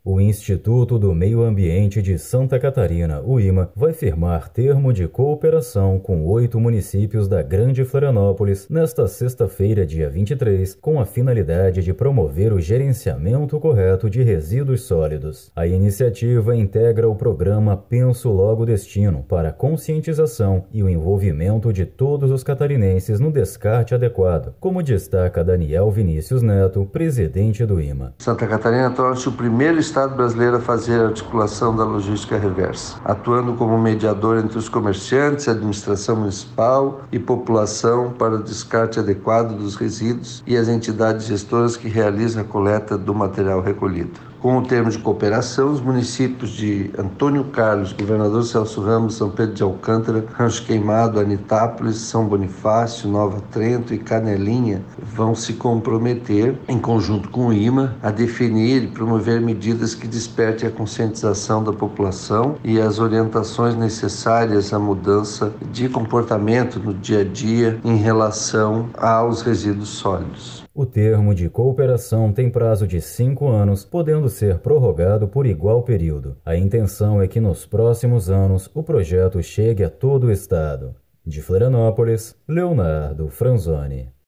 O Instituto do Meio Ambiente de Santa Catarina, o IMA, vai firmar termo de cooperação com 8 municípios da Grande Florianópolis nesta sexta-feira, dia 23, com a finalidade de promover o gerenciamento correto de resíduos sólidos. A iniciativa integra o programa Penso Logo Destino para a conscientização e o envolvimento de todos os catarinenses no descarte adequado, como destaca Daniel Vinícius Neto, presidente do IMA. Santa Catarina torna-se o primeiro estado brasileiro a fazer a articulação da logística reversa, atuando como mediador entre os comerciantes, administração municipal e população para o descarte adequado dos resíduos e as entidades gestoras que realizam a coleta do material recolhido. Com o termo de cooperação, os municípios de Antônio Carlos, Governador Celso Ramos, São Pedro de Alcântara, Rancho Queimado, Anitápolis, São Bonifácio, Nova Trento e Canelinha vão se comprometer, em conjunto com o IMA, a definir e promover medidas que despertem a conscientização da população e as orientações necessárias à mudança de comportamento no dia a dia em relação aos resíduos sólidos. O termo de cooperação tem prazo de 5 anos, podendo ser prorrogado por igual período. A intenção é que nos próximos anos o projeto chegue a todo o estado. De Florianópolis, Leonardo Franzoni.